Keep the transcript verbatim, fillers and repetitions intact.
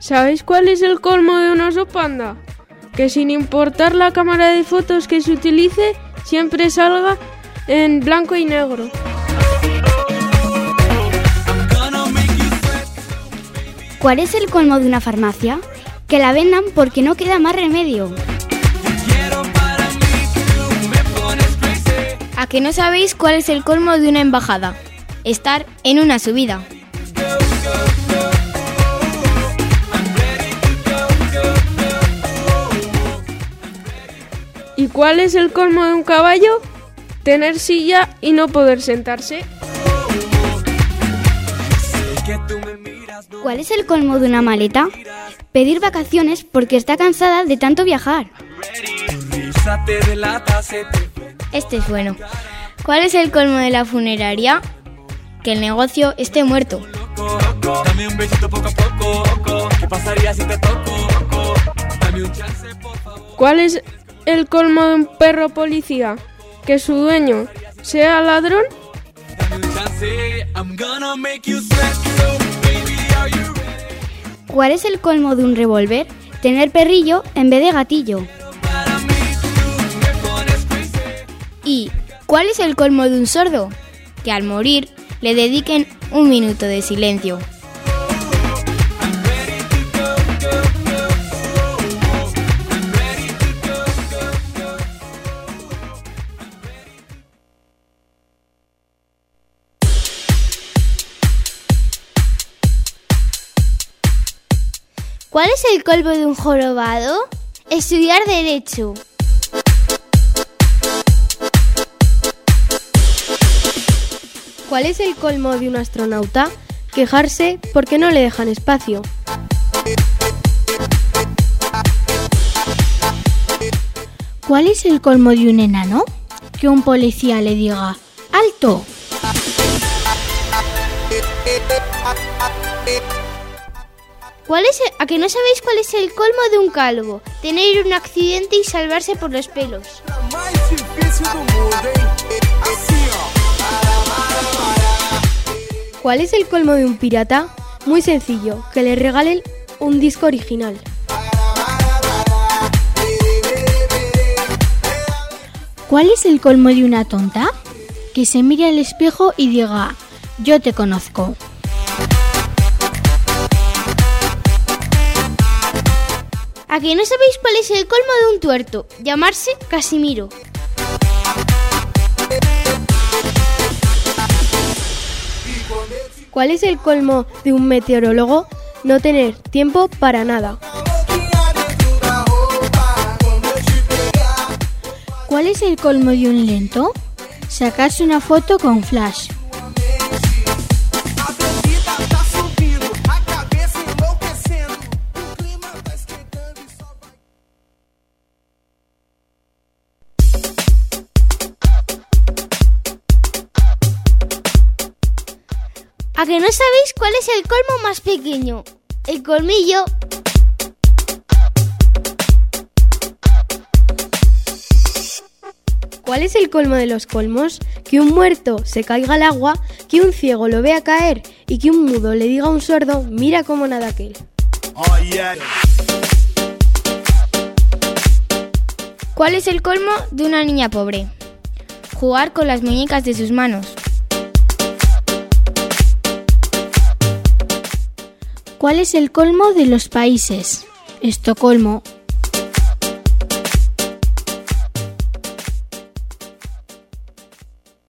¿Sabéis cuál es el colmo de un oso panda? Que sin importar la cámara de fotos que se utilice, siempre salga en blanco y negro. ¿Cuál es el colmo de una farmacia? Que la vendan porque no queda más remedio. ¿A que no sabéis cuál es el colmo de una embajada? Estar en una subida. ¿Y cuál es el colmo de un caballo? Tener silla y no poder sentarse. ¿Cuál es el colmo de una maleta? Pedir vacaciones porque está cansada de tanto viajar. Este es bueno. ¿Cuál es el colmo de la funeraria? Que el negocio esté muerto. ¿Cuál es el colmo de un perro policía? Que su dueño sea ladrón. ¿Cuál es el colmo de un revólver? Tener perrillo en vez de gatillo. ¿Y cuál es el colmo de un sordo? Que al morir le dediquen un minuto de silencio. ¿Cuál es el colmo de un jorobado? Estudiar Derecho. ¿Cuál es el colmo de un astronauta? Quejarse porque no le dejan espacio. ¿Cuál es el colmo de un enano? Que un policía le diga ¡alto! ¿Cuál es el, ¿A que no sabéis cuál es el colmo de un calvo? Tener un accidente y salvarse por los pelos. ¿Cuál es el colmo de un pirata? Muy sencillo, que le regalen un disco original. ¿Cuál es el colmo de una tonta? Que se mire al espejo y diga yo te conozco. ¿A que no sabéis cuál es el colmo de un tuerto? Llamarse Casimiro. ¿Cuál es el colmo de un meteorólogo? No tener tiempo para nada. ¿Cuál es el colmo de un lento? Sacarse una foto con flash. ¿A que no sabéis cuál es el colmo más pequeño? El colmillo. ¿Cuál es el colmo de los colmos? Que un muerto se caiga al agua, que un ciego lo vea caer y que un mudo le diga a un sordo, mira cómo nada aquel. Oh, yeah. ¿Cuál es el colmo de una niña pobre? Jugar con las muñecas de sus manos. ¿Cuál es el colmo de los países? Estocolmo,